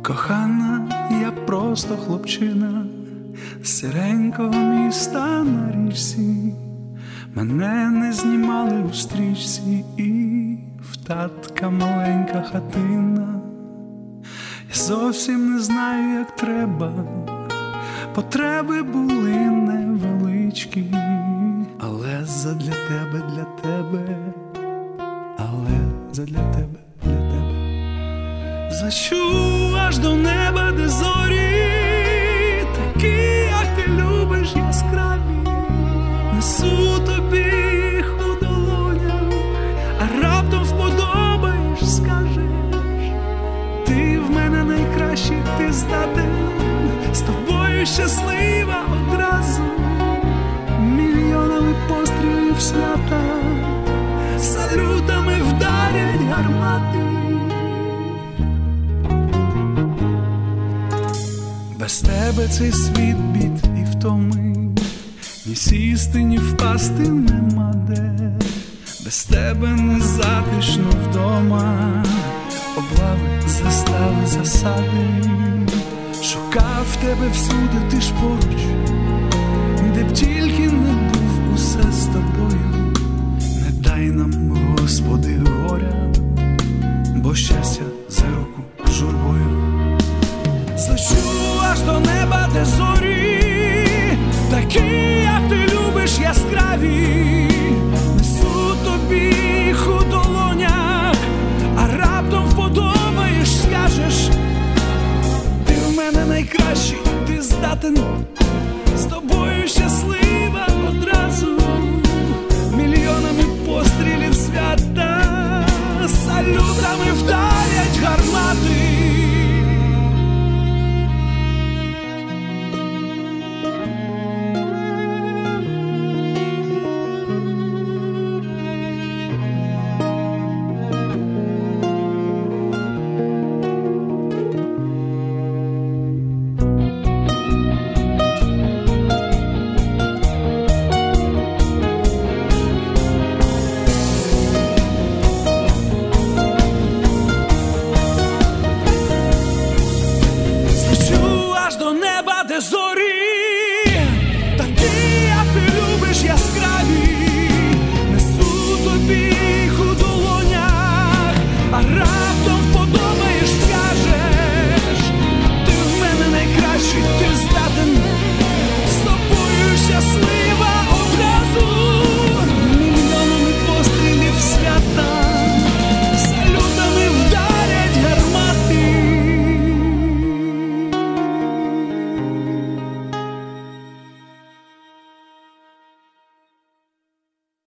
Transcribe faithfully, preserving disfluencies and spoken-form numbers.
Кохана, я просто хлопчина з сіренького міста на річці. Мене не знімали у стрічці, і в татка маленька хатина. Я зовсім не знаю, як треба, потреби були невеличкі, але задля тебе, для тебе, але задля тебе, для тебе. Зачу аж до неба, де зорі, такі, як ти любиш, яскраві, несу тобі їх у долонях, а раптом вподобаєш, скажеш, ти в мене найкращий, ти здатен, з тобою щаслива одразу, мільйонами пострілів свята, салютами вдарять гармати. Без тебе цей світ бід і втоми, ні сісти, ні впасти нема де. Без тебе не затишно вдома, облави, застави, засади. Шукав тебе всюди, ти ж поруч, де б тільки не був, усе з тобою. Не дай нам, Господи, горя, бо щастя за руку журбою. Злечу аж до неба, де зорі, такі, як ти любиш, яскраві, несу тобі їх у долонях, а раптом вподобаєш, скажеш, ти в мене найкращий, ти здатен